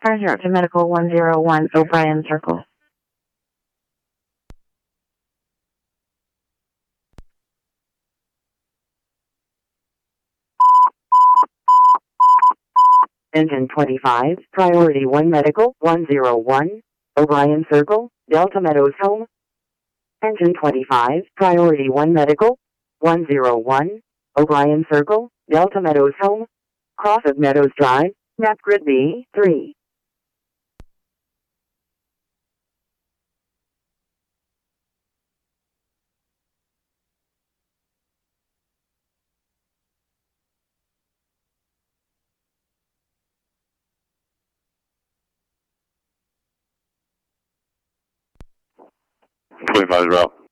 Car to Medical 101 O'Brien Circle. Engine 25, Priority 1 Medical 101, O'Brien Circle, Delta Meadows Home. Engine 25, Priority 1 Medical 101, O'Brien Circle, Delta Meadows Home. Cross of Meadows Drive, Map Grid B3. Twenty-five route.